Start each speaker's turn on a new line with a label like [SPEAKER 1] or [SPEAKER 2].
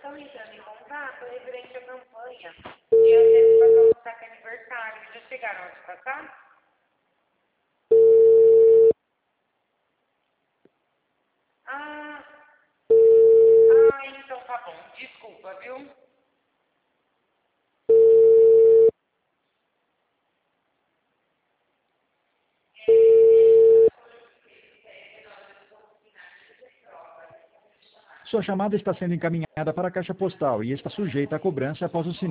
[SPEAKER 1] estão entrando em contato referente à campanha de antecipação do saque aniversário. Já chegaram a te passar? Então tá bom. Desculpa, viu?
[SPEAKER 2] Sua chamada está sendo encaminhada para a caixa postal e está sujeita à cobrança após o sinal.